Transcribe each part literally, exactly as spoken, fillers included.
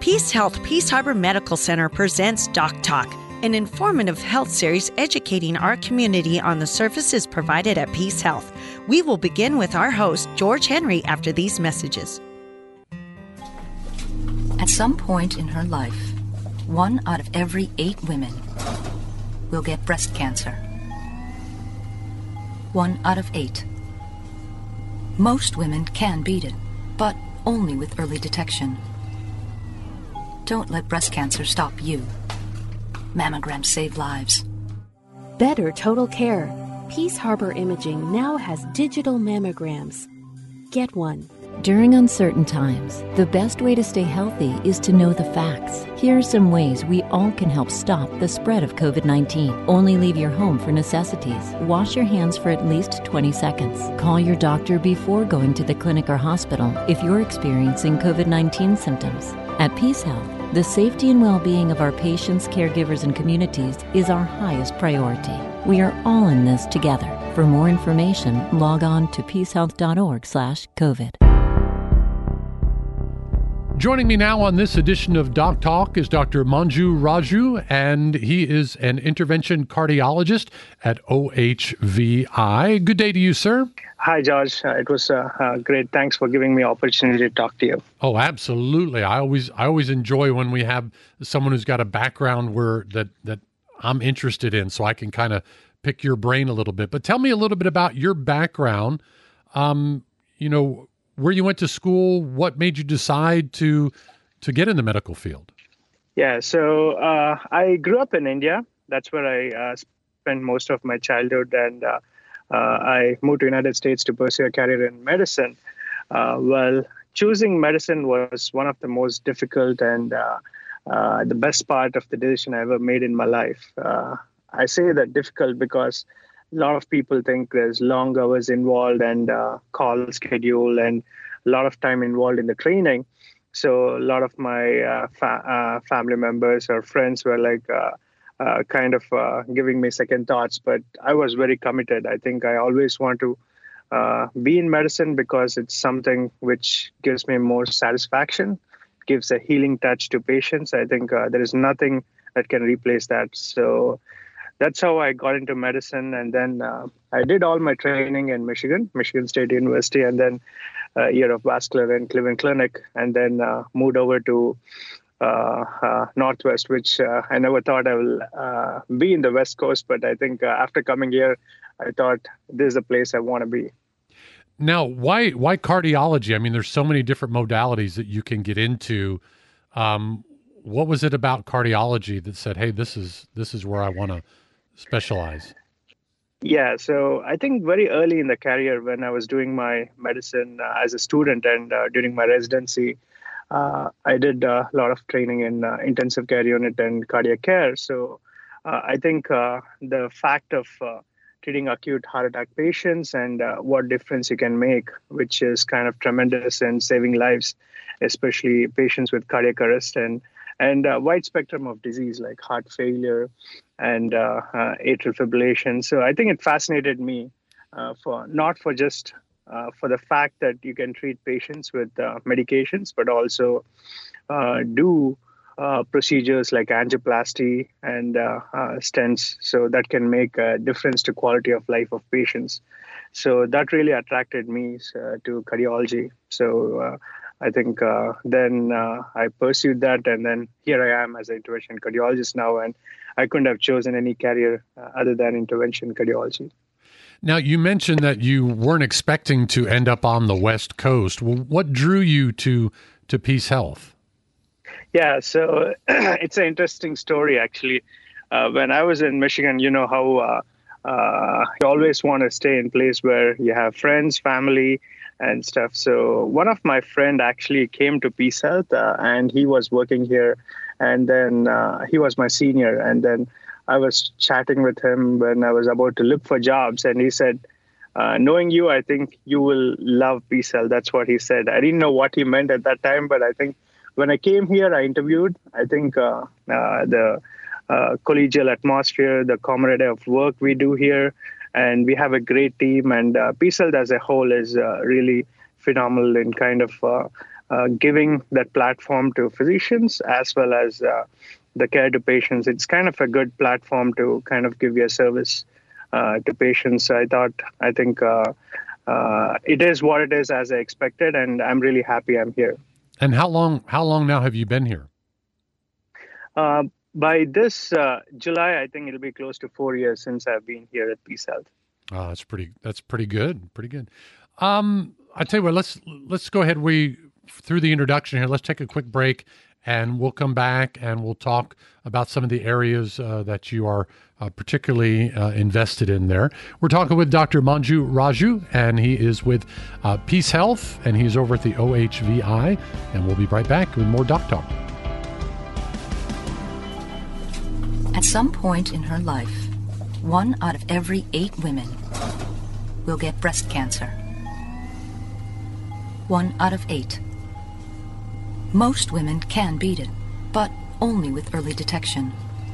Peace Health Peace Harbor Medical Center presents Doc Talk, an informative health series educating our community on the services provided at Peace Health. We will begin with our host, George Henry, after these messages. At some point in her life, one out of every eight women will get breast cancer. One out of eight. Most women can beat it, but only with early detection. Don't let breast cancer stop you. Mammograms save lives. Better total care. Peace Harbor Imaging now has digital mammograms. Get one. During uncertain times, the best way to stay healthy is to know the facts. Here are some ways we all can help stop the spread of covid nineteen. Only leave your home for necessities. Wash your hands for at least twenty seconds. Call your doctor before going to the clinic or hospital if you're experiencing covid nineteen symptoms. At Peace Health, the safety and well-being of our patients, caregivers, and communities is our highest priority. We are all in this together. For more information, log on to peacehealth.org slash COVID. Joining me now on this edition of Doc Talk is Doctor Manju Raju, and he is an intervention cardiologist at O H V I. Good day to you, sir. Hi, George. Uh, it was uh, uh, great. Thanks for giving me opportunity to talk to you. Oh, absolutely. I always I always enjoy when we have someone who's got a background where that that I'm interested in, so I can kind of pick your brain a little bit. But tell me a little bit about your background. Um, you know, where you went to school, what made you decide to to get in the medical field? Yeah, so uh, I grew up in India. That's where I uh, spent most of my childhood, and uh, uh, I moved to the United States to pursue a career in medicine. Uh, well, choosing medicine was one of the most difficult and uh, uh, the best part of the decision I ever made in my life. Uh, I say that difficult because a lot of people think there's long hours involved and uh, call schedule and a lot of time involved in the training. So a lot of my uh, fa- uh, family members or friends were like uh, uh, kind of uh, giving me second thoughts, but I was very committed. I think I always want to uh, be in medicine because it's something which gives me more satisfaction, gives a healing touch to patients. I think uh, there is nothing that can replace that. So that's how I got into medicine. And then uh, I did all my training in Michigan, Michigan State University, and then a year of vascular in Cleveland Clinic, and then uh, moved over to uh, uh, Northwest, which uh, I never thought I will uh, be in the West Coast. But I think uh, after coming here, I thought this is the place I want to be. Now, why why cardiology? I mean, there's so many different modalities that you can get into. Um, what was it about cardiology that said, hey, this is this is where I want to specialize? Yeah, so I think very early in the career when I was doing my medicine uh, as a student and uh, during my residency, uh, I did uh, a lot of training in uh, intensive care unit and cardiac care. So uh, I think uh, the fact of uh, treating acute heart attack patients and uh, what difference you can make, which is kind of tremendous in saving lives, especially patients with cardiac arrest and and a wide spectrum of disease like heart failure and uh, uh, atrial fibrillation. So I think it fascinated me uh, for not for just uh, for the fact that you can treat patients with uh, medications, but also uh, do uh, procedures like angioplasty and uh, uh, stents. So that can make a difference to quality of life of patients. So that really attracted me uh, to cardiology. So uh, I think uh, then uh, I pursued that, and then here I am as an intervention cardiologist now, and I couldn't have chosen any career uh, other than intervention cardiology. Now, you mentioned that you weren't expecting to end up on the West Coast. Well, what drew you to to Peace Health? Yeah, so it's an interesting story, actually. Uh, when I was in Michigan, you know how uh, uh, you always want to stay in place where you have friends, family, and stuff. So one of my friend actually came to Peace Health uh, and he was working here, and then uh, he was my senior. And then I was chatting with him when I was about to look for jobs, and he said, uh, knowing you, I think you will love Peace Health. That's what he said. I didn't know what he meant at that time, but I think when I came here, I interviewed. I think uh, uh, the uh, collegial atmosphere, the camaraderie of work we do here, and we have a great team, and uh, Peace Health as a whole is uh, really phenomenal in kind of uh, uh, giving that platform to physicians as well as uh, the care to patients. It's kind of a good platform to kind of give your service uh, to patients. So I thought, I think uh, uh, it is what it is as I expected, and I'm really happy I'm here. And how long, how long now have you been here? Uh, by this uh, July, I think it'll be close to four years since I've been here at Peace Health. Oh, that's pretty, that's pretty good. Pretty good. Um, I tell you what, let's, let's go ahead. We, through the introduction here, let's take a quick break. And we'll come back and we'll talk about some of the areas uh, that you are uh, particularly uh, invested in there. We're talking with Doctor Manju Raju, and he is with uh, Peace Health, and he's over at the O H V I. And we'll be right back with more Doc Talk. At some point in her life, one out of every eight women will get breast cancer. One out of eight. Most women can beat it, but only with early detection.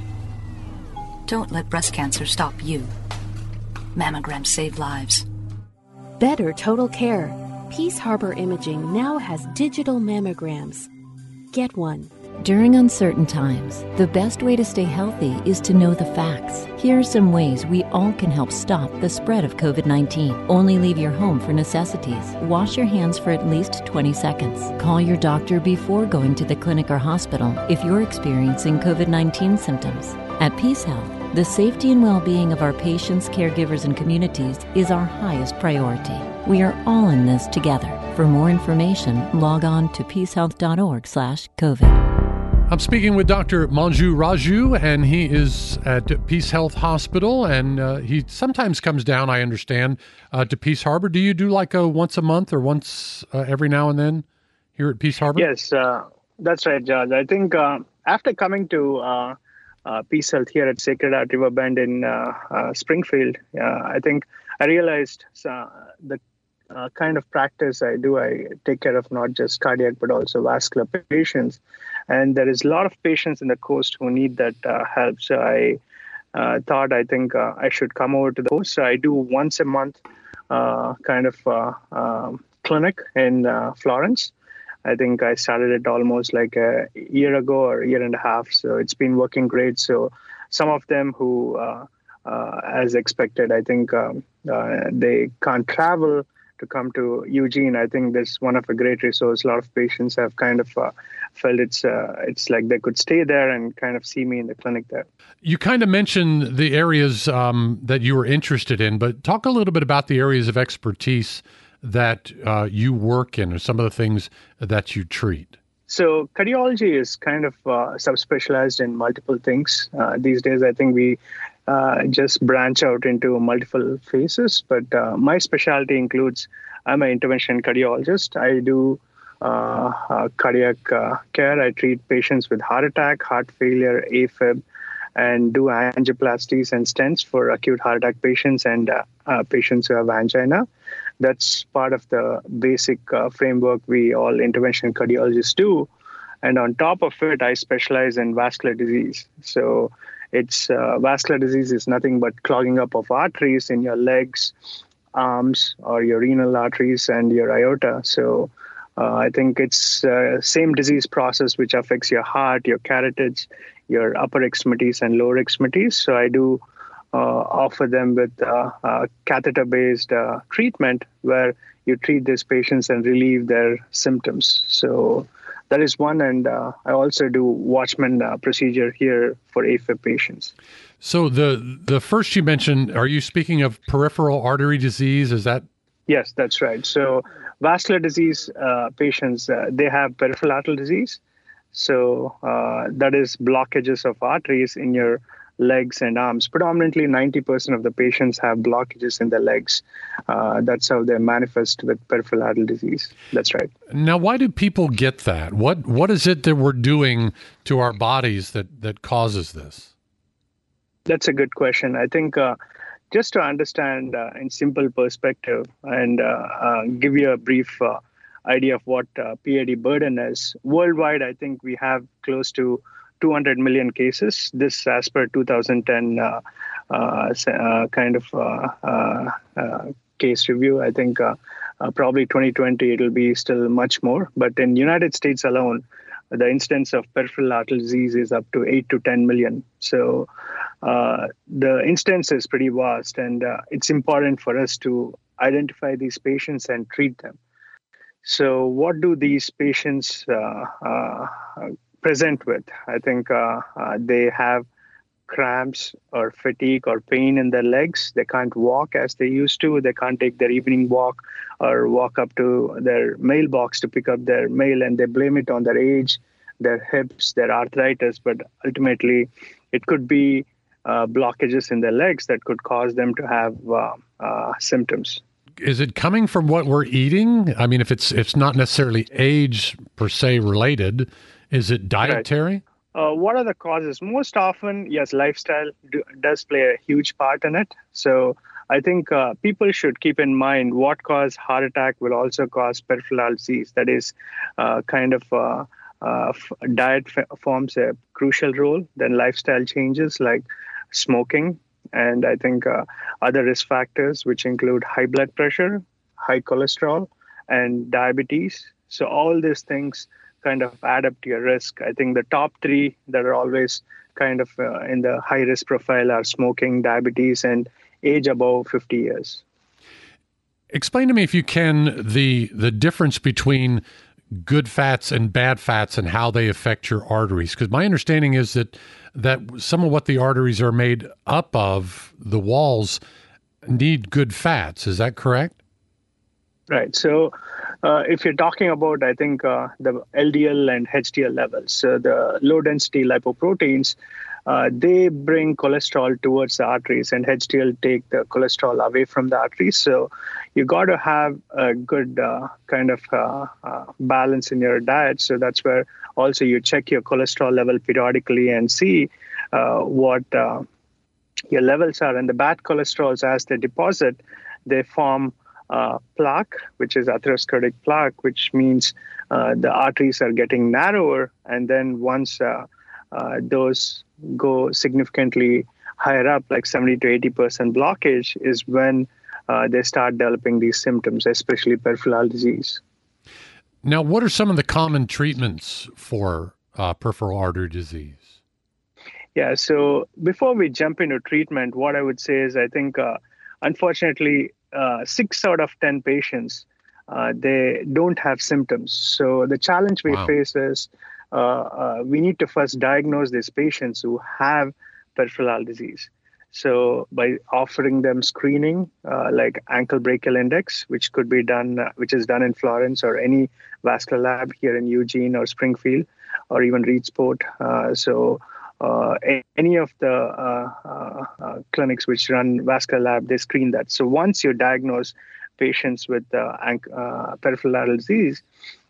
Don't let breast cancer stop you. Mammograms save lives. Better total care. Peace Harbor Imaging now has digital mammograms. Get one. During uncertain times, the best way to stay healthy is to know the facts. Here are some ways we all can help stop the spread of COVID nineteen. Only leave your home for necessities. Wash your hands for at least twenty seconds. Call your doctor before going to the clinic or hospital if you're experiencing COVID nineteen symptoms. At Peace Health, the safety and well-being of our patients, caregivers, and communities is our highest priority. We are all in this together. For more information, log on to peacehealth.org slash COVID. I'm speaking with Doctor Manju Raju, and he is at Peace Health Hospital, and uh, he sometimes comes down, I understand, uh, to Peace Harbor. Do you do like a once a month or once uh, every now and then here at Peace Harbor? Yes, uh, that's right, George. I think uh, after coming to uh, uh, Peace Health here at Sacred Heart Riverbend in uh, uh, Springfield, uh, I think I realized uh, the uh, kind of practice I do, I take care of not just cardiac, but also vascular patients. And there is a lot of patients in the coast who need that uh, help. So I uh, thought, I think uh, I should come over to the coast. So I do once a month uh, kind of uh, um, clinic in uh, Florence. I think I started it almost like a year ago or a year and a half. So it's been working great. So some of them who, uh, uh, as expected, I think um, uh, they can't travel to come to Eugene. I think this is one of a great resource. A lot of patients have kind of uh, felt it's uh, it's like they could stay there and kind of see me in the clinic there. You kind of mentioned the areas um, that you were interested in, but talk a little bit about the areas of expertise that uh, you work in, or some of the things that you treat. So cardiology is kind of uh, subspecialized in multiple things. Uh, these days, I think we uh, just branch out into multiple phases. But uh, my specialty includes, I'm an intervention cardiologist. I do uh, uh, cardiac uh, care. I treat patients with heart attack, heart failure, AFib, and do angioplasties and stents for acute heart attack patients and uh, uh, patients who have angina. That's part of the basic uh, framework we all intervention cardiologists do. And on top of it, I specialize in vascular disease. So it's uh, vascular disease is nothing but clogging up of arteries in your legs, arms, or your renal arteries and your aorta. So uh, I think it's uh, same disease process which affects your heart, your carotids, your upper extremities and lower extremities. So I do Uh, offer them with uh, uh, catheter-based uh, treatment where you treat these patients and relieve their symptoms. So that is one. And uh, I also do Watchman uh, procedure here for AFib patients. So the the first you mentioned, are you speaking of peripheral artery disease? Is that? Yes, that's right. So vascular disease uh, patients, uh, they have peripheral artery disease. So uh, that is blockages of arteries in your legs and arms. Predominantly ninety percent of the patients have blockages in their legs. Uh, that's how they manifest with peripheral artery disease. That's right. Now, why do people get that? What What is it that we're doing to our bodies that, that causes this? That's a good question. I think uh, just to understand uh, in simple perspective and uh, uh, give you a brief uh, idea of what uh, P A D burden is, worldwide, I think we have close to two hundred million cases. This as per two thousand ten uh, uh, uh, kind of uh, uh, uh, case review. I think uh, Uh, probably twenty twenty, it'll be still much more. But in United States alone, the incidence of peripheral artery disease is up to eight to ten million. So uh, the incidence is pretty vast, and uh, it's important for us to identify these patients and treat them. So what do these patients uh, uh, present with? I think uh, uh, they have cramps or fatigue or pain in their legs. They can't walk as they used to. They can't take their evening walk or walk up to their mailbox to pick up their mail, and they blame it on their age, their hips, their arthritis. But ultimately, it could be uh, blockages in their legs that could cause them to have uh, uh, symptoms. Is it coming from what we're eating? I mean, if it's it's not necessarily age per se related, is it dietary? Right. Uh, what are the causes? Most often, yes, lifestyle do, does play a huge part in it. So I think uh, people should keep in mind what causes heart attack will also cause peripheral disease. That is uh, kind of uh, uh, f- diet f- forms a crucial role. Then lifestyle changes like smoking. And I think uh, other risk factors, which include high blood pressure, high cholesterol, and diabetes. So all these things kind of add up to your risk. I think the top three that are always kind of uh, in the high risk profile are smoking, diabetes, and age above fifty years. Explain to me, if you can, the the difference between good fats and bad fats and how they affect your arteries. Because my understanding is that that some of what the arteries are made up of, the walls, need good fats. Is that correct? Right. So uh, if you're talking about, I think, uh, the L D L and H D L levels, so the low-density lipoproteins, uh, they bring cholesterol towards the arteries, and H D L take the cholesterol away from the arteries. So you got to have a good uh, kind of uh, uh, balance in your diet. So that's where also you check your cholesterol level periodically and see uh, what uh, your levels are. And the bad cholesterols, as they deposit, they form Uh, plaque, which is atherosclerotic plaque, which means uh, the arteries are getting narrower. And then once uh, uh, those go significantly higher up, like seventy to eighty percent blockage, is when uh, they start developing these symptoms, especially peripheral disease. Now, what are some of the common treatments for uh, peripheral artery disease? Yeah, so before we jump into treatment, what I would say is I think, uh, unfortunately, Uh, six out of ten patients, uh, they don't have symptoms. So the challenge we wow. face is uh, uh, we need to first diagnose these patients who have peripheral disease. So by offering them screening, uh, like ankle brachial index, which could be done, uh, which is done in Florence or any vascular lab here in Eugene or Springfield, or even Reedsport. Uh, so Uh, any of the uh, uh, uh, clinics which run vascular lab, they screen that. So once you diagnose patients with uh, uh, peripheral disease,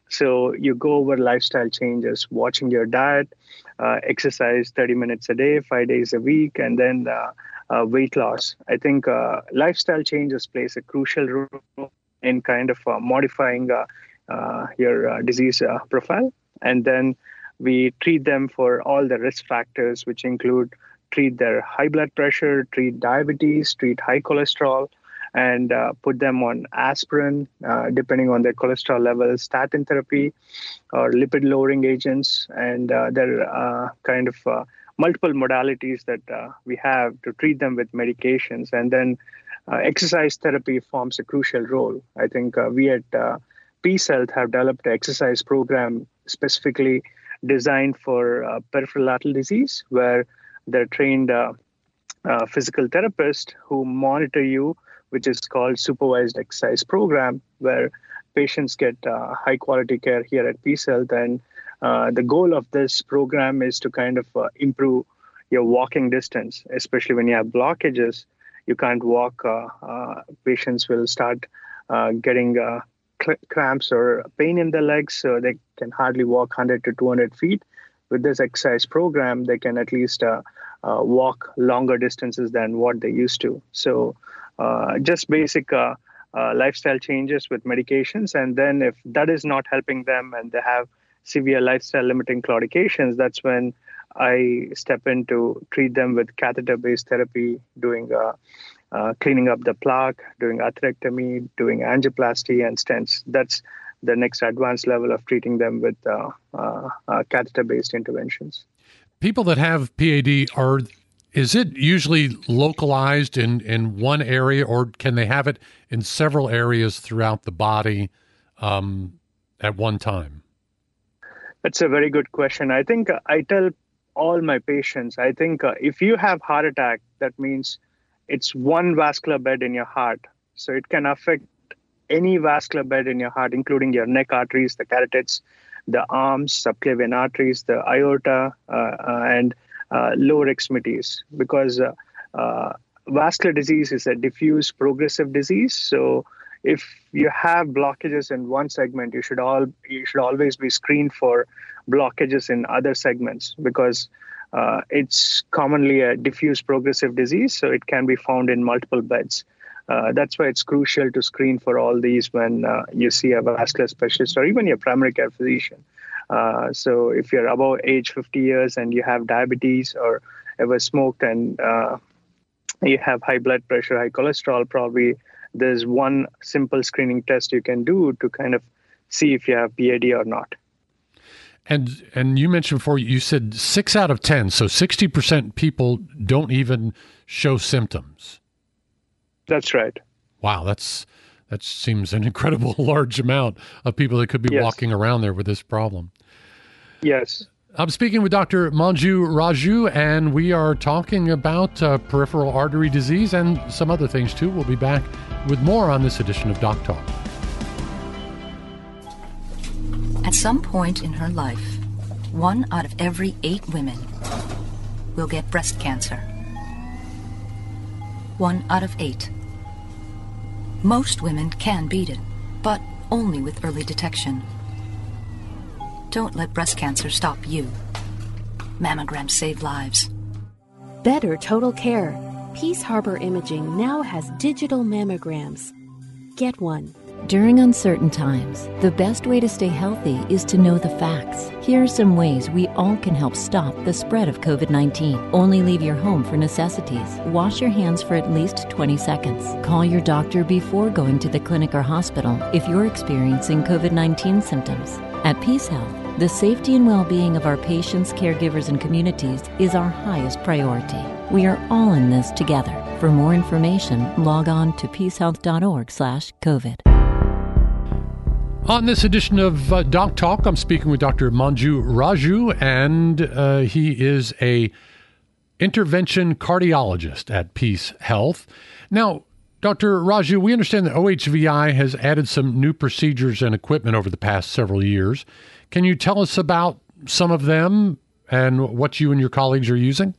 so you go over lifestyle changes, watching your diet, uh, exercise thirty minutes a day, five days a week, and then uh, uh, weight loss. I think uh, lifestyle changes plays a crucial role in kind of uh, modifying uh, uh, your uh, disease uh, profile. And then we treat them for all the risk factors, which include treat their high blood pressure, treat diabetes, treat high cholesterol, and uh, put them on aspirin, uh, depending on their cholesterol levels, statin therapy, or lipid-lowering agents. And uh, there are uh, kind of uh, multiple modalities that uh, we have to treat them with medications. And then uh, exercise therapy forms a crucial role. I think uh, we at uh, Peace Health have developed an exercise program specifically designed for uh, peripheral artery disease, where they're trained uh, uh, physical therapists who monitor you, which is called supervised exercise program, where patients get uh, high quality care here at Peace Health. And uh, the goal of this program is to kind of uh, improve your walking distance, especially when you have blockages. You can't walk. Uh, uh, patients will start uh, getting uh, cramps or pain in the legs, so they can hardly walk one hundred to two hundred feet. With this exercise program, they can at least uh, uh, walk longer distances than what they used to. So uh, just basic uh, uh, lifestyle changes with medications. And then if that is not helping them and they have severe lifestyle limiting claudications, that's when I step in to treat them with catheter-based therapy, doing uh, uh, cleaning up the plaque, doing atherectomy, doing angioplasty and stents. That's the next advanced level of treating them with uh, uh, uh, catheter-based interventions. People that have P A D, are is it usually localized in, in one area, or can they have it in several areas throughout the body um, at one time? That's a very good question. I think uh, I tell all my patients, I think uh, if you have heart attack, that means it's one vascular bed in your heart. So it can affect any vascular bed in your heart, including your neck arteries, the carotids, the arms, subclavian arteries, the aorta, uh, uh, and uh, lower extremities. Because uh, uh, vascular disease is a diffuse progressive disease. So if you have blockages in one segment, you should all you should always be screened for blockages in other segments, because uh, it's commonly a diffuse progressive disease, so it can be found in multiple beds. Uh, that's why it's crucial to screen for all these when uh, you see a vascular specialist or even your primary care physician. Uh, so if you're above age fifty years and you have diabetes or ever smoked and uh, you have high blood pressure, high cholesterol, probably there's one simple screening test you can do to kind of see if you have P A D or not. And and you mentioned before, you said six out of ten, so sixty percent people don't even show symptoms. That's right. Wow, that's that seems an incredible large amount of people that could be Yes. walking around there with this problem. Yes. I'm speaking with Doctor Manju Raju, and we are talking about uh, peripheral artery disease and some other things too. We'll be back with more on this edition of Doc Talk. At some point in her life, one out of every eight women will get breast cancer. One out of eight. Most women can beat it, but only with early detection. Don't let breast cancer stop you. Mammograms save lives. Better total care. Peace Harbor Imaging now has digital mammograms. Get one. During uncertain times, the best way to stay healthy is to know the facts. Here are some ways we all can help stop the spread of COVID nineteen. Only leave your home for necessities. Wash your hands for at least twenty seconds. Call your doctor before going to the clinic or hospital if you're experiencing COVID nineteen symptoms. At Peace Health, the safety and well-being of our patients, caregivers, and communities is our highest priority. We are all in this together. For more information, log on to peacehealth.org slash COVID. On this edition of uh, Doc Talk, I'm speaking with Doctor Manju Raju, and uh, he is a intervention cardiologist at Peace Health. Now, Doctor Raju, we understand that O H V I has added some new procedures and equipment over the past several years. Can you tell us about some of them and what you and your colleagues are using?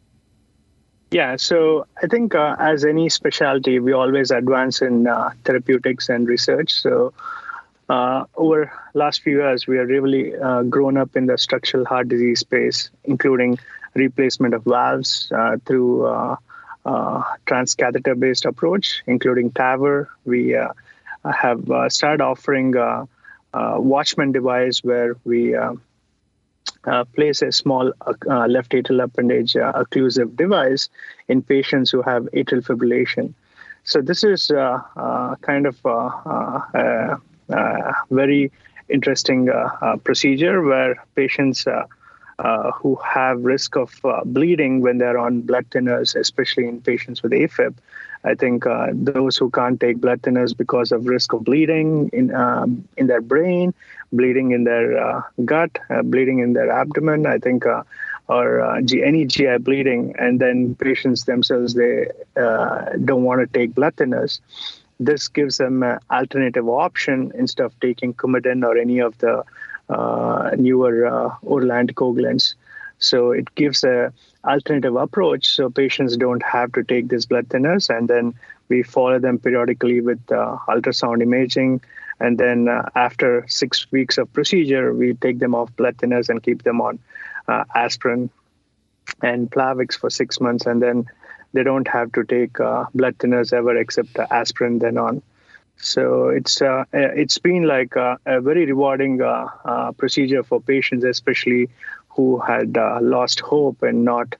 Yeah, so I think uh, as any specialty, we always advance in uh, therapeutics and research. So Uh, over last few years, we have really uh, grown up in the structural heart disease space, including replacement of valves uh, through uh, uh, transcatheter-based approach, including T A V R. We uh, have uh, started offering a, a Watchman device where we uh, uh, place a small uh, left atrial appendage uh, occlusive device in patients who have atrial fibrillation. So this is uh, uh, kind of uh, uh, Uh, very interesting uh, uh, procedure where patients uh, uh, who have risk of uh, bleeding when they're on blood thinners, especially in patients with AFib. I think uh, those who can't take blood thinners because of risk of bleeding in um, in their brain, bleeding in their uh, gut, uh, bleeding in their abdomen, I think, uh, or uh, G- any G I bleeding, and then patients themselves, they uh, don't want to take blood thinners. This gives them an alternative option instead of taking Coumadin or any of the uh, newer uh, oral anticoagulants. So it gives a alternative approach, so patients don't have to take these blood thinners, and then we follow them periodically with uh, ultrasound imaging, and then uh, after six weeks of procedure, we take them off blood thinners and keep them on uh, aspirin and Plavix for six months, and then they don't have to take uh, blood thinners ever except uh, aspirin then on. So it's uh, it's been like uh, a very rewarding uh, uh, procedure for patients, especially who had uh, lost hope and not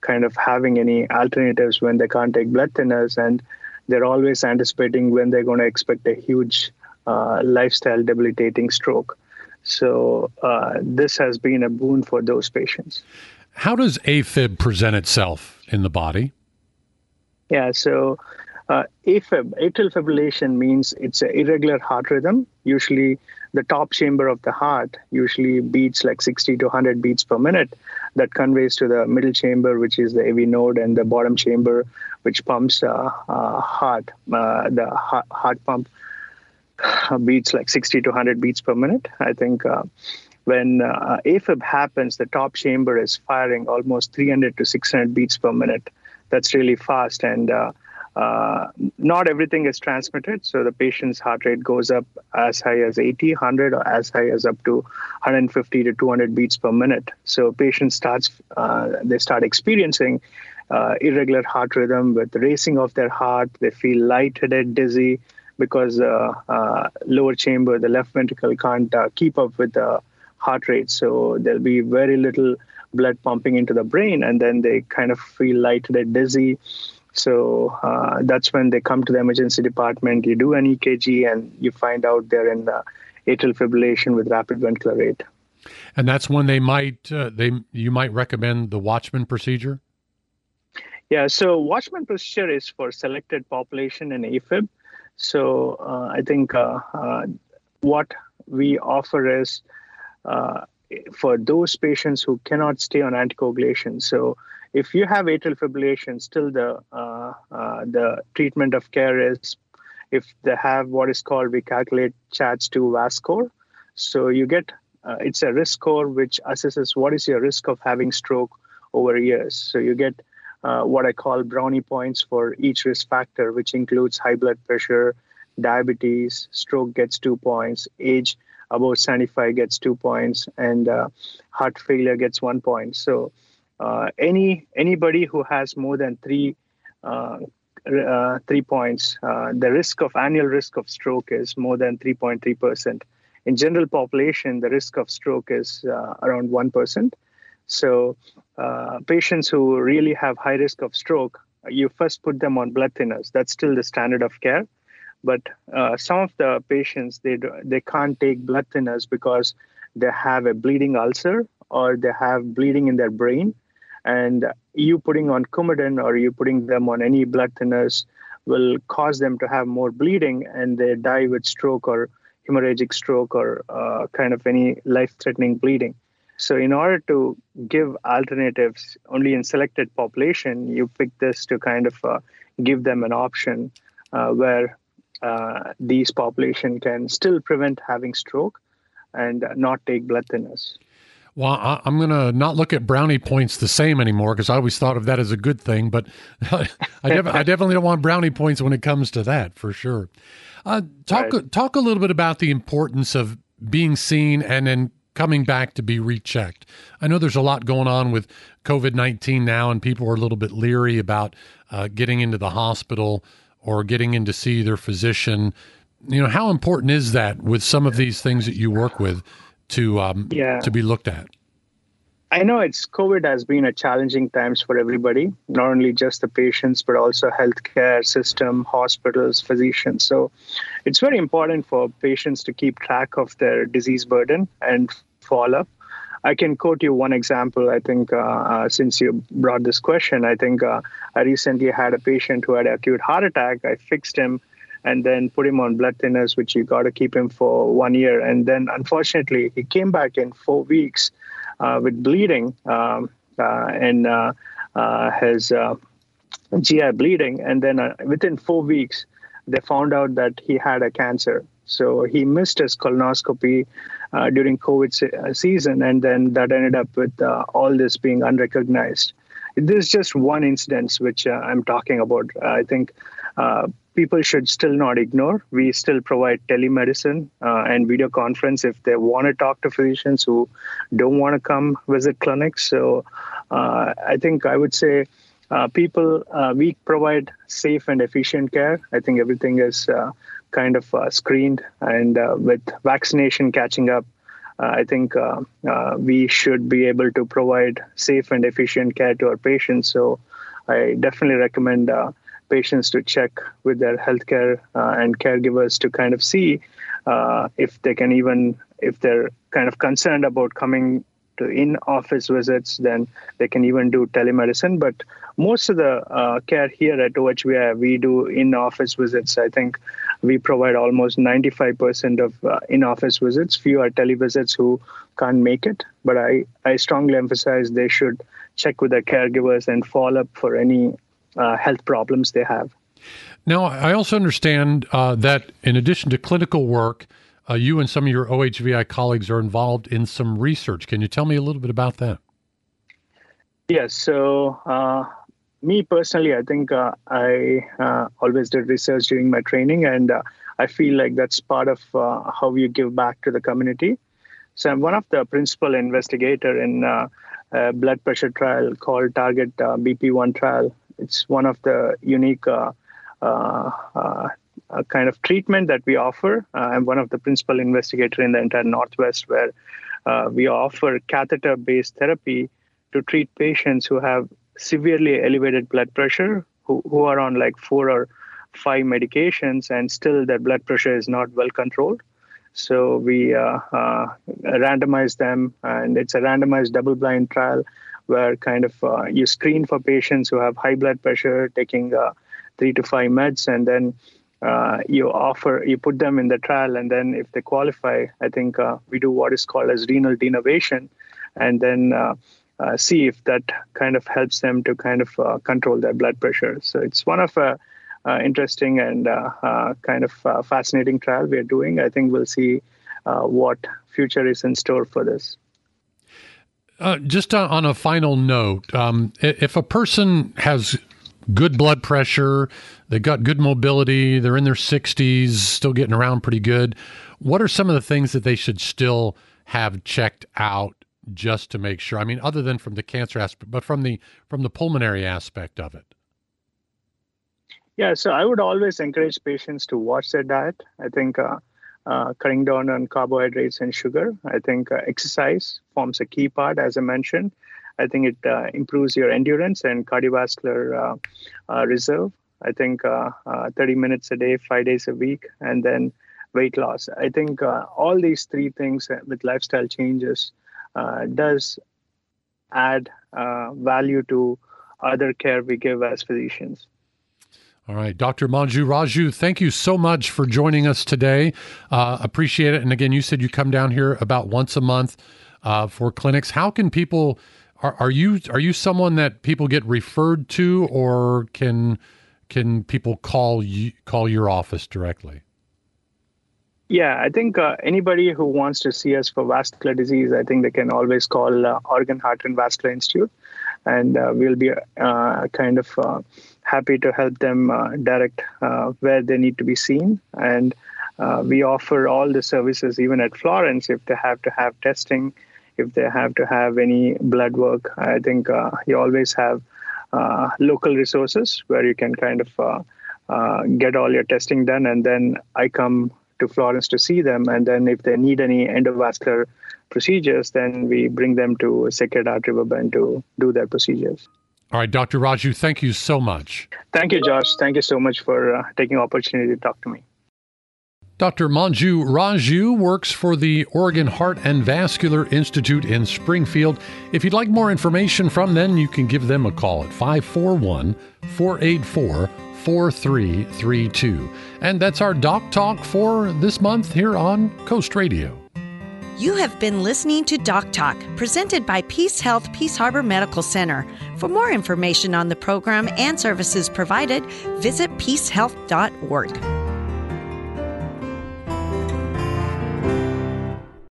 kind of having any alternatives when they can't take blood thinners, and they're always anticipating when they're going to expect a huge uh, lifestyle debilitating stroke. So uh, this has been a boon for those patients. How does AFib present itself in the body? Yeah, so uh, AFib, atrial fibrillation, means it's an irregular heart rhythm. Usually the top chamber of the heart usually beats like sixty to one hundred beats per minute. That conveys to the middle chamber, which is the A V node, and the bottom chamber, which pumps uh, uh, heart. Uh, the heart, heart pump beats like sixty to one hundred beats per minute. I think uh, when uh, AFib happens, the top chamber is firing almost three hundred to six hundred beats per minute. That's really fast, and uh, uh, not everything is transmitted. So the patient's heart rate goes up as high as eighty, one hundred, or as high as up to one hundred fifty to two hundred beats per minute. So patient starts, uh, they start experiencing uh, irregular heart rhythm with racing of their heart. They feel lightheaded, dizzy, because the uh, uh, lower chamber, the left ventricle, can't uh, keep up with the heart rate. So there'll be very little blood pumping into the brain, and then they kind of feel lightheaded, dizzy. So uh, that's when they come to the emergency department. You do an E K G, and you find out they're in the atrial fibrillation with rapid ventricular rate. And that's when they might uh, they you might recommend the Watchman procedure? Yeah, so Watchman procedure is for selected population in AFib. So uh, I think uh, uh, what we offer is uh, for those patients who cannot stay on anticoagulation. So if you have atrial fibrillation, still the uh, uh, the treatment of care is, if they have what is called, we calculate C H A D S two V A S score. So you get, uh, it's a risk score which assesses what is your risk of having stroke over years. So you get uh, what I call brownie points for each risk factor, which includes high blood pressure, diabetes, stroke gets two points, age above seventy-five gets two points, and uh, heart failure gets one point. So uh, any anybody who has more than three uh, uh, three points, uh, the risk of annual risk of stroke is more than three point three percent. In general population, the risk of stroke is uh, around one percent. So uh, patients who really have high risk of stroke, you first put them on blood thinners. That's still the standard of care. But uh, some of the patients, they do, they can't take blood thinners because they have a bleeding ulcer or they have bleeding in their brain. And you putting on Coumadin or you putting them on any blood thinners will cause them to have more bleeding, and they die with stroke or hemorrhagic stroke or uh, kind of any life-threatening bleeding. So in order to give alternatives only in selected population, you pick this to kind of uh, give them an option uh, where uh, these population can still prevent having stroke and not take blood thinners. Well, I, I'm going to not look at brownie points the same anymore, because I always thought of that as a good thing, but I, def- I definitely don't want brownie points when it comes to that, for sure. Uh, talk right. talk a little bit about the importance of being seen and then coming back to be rechecked. I know there's a lot going on with COVID nineteen now, and people are a little bit leery about uh, getting into the hospital or getting in to see their physician. You know, how important is that with some of these things that you work with to um, yeah. to be looked at? I know it's COVID has been a challenging times for everybody, not only just the patients, but also healthcare system, hospitals, physicians. So it's very important for patients to keep track of their disease burden and follow up. I can quote you one example. I think uh, uh, since you brought this question, I think uh, I recently had a patient who had an acute heart attack. I fixed him and then put him on blood thinners, which you got to keep him for one year. And then unfortunately, he came back in four weeks uh, with bleeding um, uh, and uh, uh, his uh, G I bleeding. And then uh, within four weeks, they found out that he had a cancer. So he missed his colonoscopy uh, during COVID se- season, and then that ended up with uh, all this being unrecognized. This is just one incident which uh, I'm talking about. Uh, I think uh, people should still not ignore. We still provide telemedicine uh, and video conference if they want to talk to physicians who don't want to come visit clinics. So uh, I think I would say uh, people, uh, we provide safe and efficient care. I think everything is uh, kind of uh, screened, and uh, with vaccination catching up, uh, I think uh, uh, we should be able to provide safe and efficient care to our patients. So I definitely recommend uh, patients to check with their healthcare uh, and caregivers to kind of see uh, if they can even, if they're kind of concerned about coming to in-office visits, then they can even do telemedicine. But most of the uh, care here at O H V I, we do in-office visits. I think we provide almost ninety-five percent of uh, in-office visits. Few are televisits who can't make it. But I, I strongly emphasize they should check with their caregivers and follow up for any uh, health problems they have. Now, I also understand uh, that in addition to clinical work, Uh, you and some of your O H V I colleagues are involved in some research. Can you tell me a little bit about that? Yes. So uh, me personally, I think uh, I uh, always did research during my training, and uh, I feel like that's part of uh, how you give back to the community. So I'm one of the principal investigator in uh, a blood pressure trial called Target uh, B P one trial. It's one of the unique uh, uh, uh, a kind of treatment that we offer. Uh, I'm one of the principal investigator in the entire Northwest, where uh, we offer catheter-based therapy to treat patients who have severely elevated blood pressure, who, who are on like four or five medications, and still their blood pressure is not well controlled. So we uh, uh, randomize them, and it's a randomized double-blind trial where kind of uh, you screen for patients who have high blood pressure, taking uh, three to five meds, and then Uh, you offer, you put them in the trial, and then if they qualify, I think uh, we do what is called as renal denervation, and then uh, uh, see if that kind of helps them to kind of uh, control their blood pressure. So it's one of a uh, interesting and uh, uh, kind of uh, fascinating trial we are doing. I think we'll see uh, what future is in store for this. Uh, just uh, on a final note, um, if a person has good blood pressure, they got good mobility, they're in their sixties, still getting around pretty good, what are some of the things that they should still have checked out just to make sure? I mean, other than from the cancer aspect, but from the from the pulmonary aspect of it. Yeah, so I would always encourage patients to watch their diet. I think uh, uh, cutting down on carbohydrates and sugar. I think uh, exercise forms a key part, as I mentioned. I think it uh, improves your endurance and cardiovascular uh, uh, reserve. I think uh, uh, thirty minutes a day, five days a week, and then weight loss. I think uh, all these three things with lifestyle changes uh, does add uh, value to other care we give as physicians. All right, Doctor Manju Raju, thank you so much for joining us today. Uh, appreciate it. And again, you said you come down here about once a month uh, for clinics. How can people... Are, are you are you someone that people get referred to, or can can people call you call your office directly? Yeah, I think uh, anybody who wants to see us for vascular disease, I think they can always call uh, Oregon Heart and Vascular Institute, and uh, we'll be uh, kind of uh, happy to help them uh, direct uh, where they need to be seen. And uh, we offer all the services, even at Florence, if they have to have testing, if they have to have any blood work. I think uh, you always have uh, local resources where you can kind of uh, uh, get all your testing done. And then I come to Florence to see them. And then if they need any endovascular procedures, then we bring them to Sacred Heart Riverbend to do their procedures. All right, Doctor Raju, thank you so much. Thank you, Josh. Thank you so much for uh, taking the opportunity to talk to me. Doctor Manju Raju works for the Oregon Heart and Vascular Institute in Springfield. If you'd like more information from them, you can give them a call at five four one, four eight four, four three three two. And that's our Doc Talk for this month here on Coast Radio. You have been listening to Doc Talk, presented by Peace Health Peace Harbor Medical Center. For more information on the program and services provided, visit peace health dot org.